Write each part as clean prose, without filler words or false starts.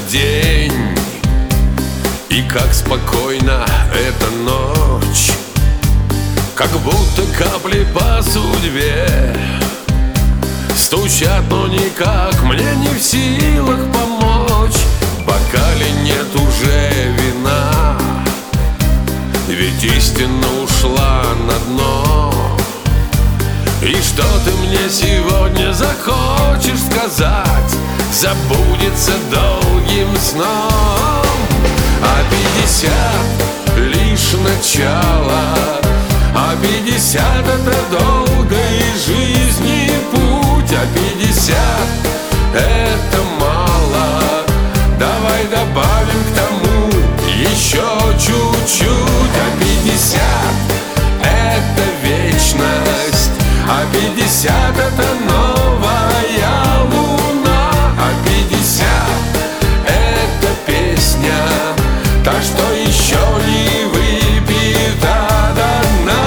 день, и как спокойна эта ночь, как будто капли по судьбе стучат, но никак мне не в силах помочь. В бокале нет уже вина, ведь истина ушла на дно. И что ты мне сегодня захочешь сказать, забудется долгим сном. А 50 лишь начало, а 50 это долгой жизни путь, а 50 это мало. Давай добавим к тому еще чуть-чуть. А 50 это вечность, а 50 это новая луна, а 50 это песня, та, что еще не выпита до дна.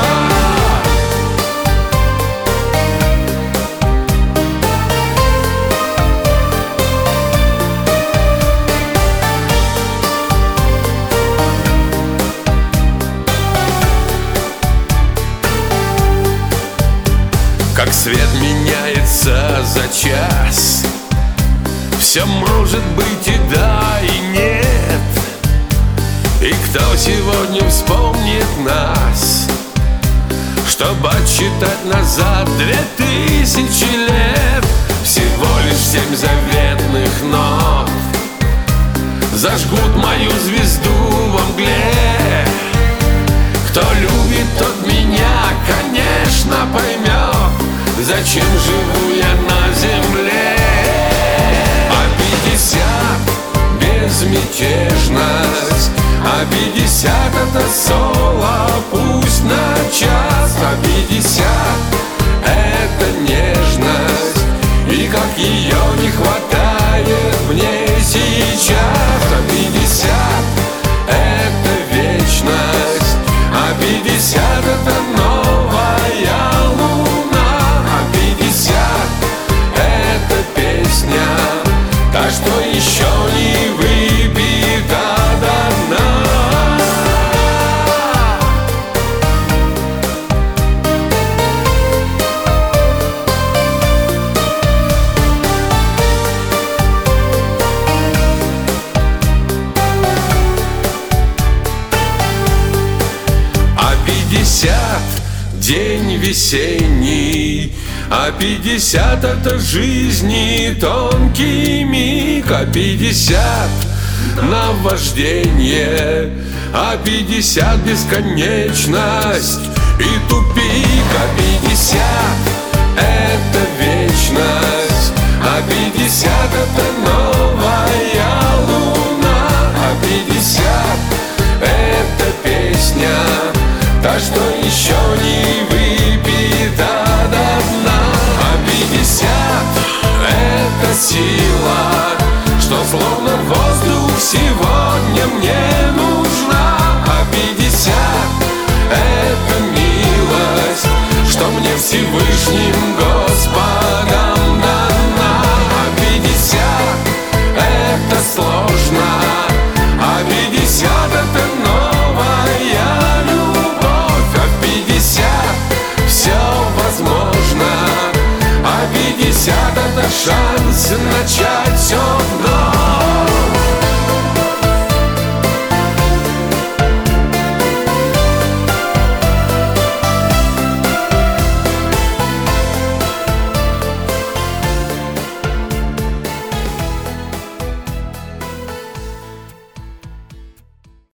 Как свет меняется за час, все может быть и да, и нет. И кто сегодня вспомнит нас, чтобы отсчитать назад 2000 лет? Всего лишь 7 заветных нот зажгут мою звезду во мгле. Кто любит, тот меня, конечно, поймет, зачем живу я на земле. А 50 безмятежность, а 50 это соло, пусть на час, а 50 это нежность, и как ее не хватает мне сейчас. А 50 это вечность, а 50 это новая луна, а 50 это песня, та, что еще не выпита до дна. День весенний, а 50 это жизни тонкий миг, а 50 наваждение, а 50 бесконечность и тупик, а 50 это вечность, а 50 это новая луна, а 50 это песня, та, что еще не выпита до дна. А 50 это сила, что словно воздух сегодня мне нужна. А 50 это милость, что мне Всевышним Господом дана. А 50 это сложно, а 50 это новая любовь. А 50 все возможно, а 50 это шанс начать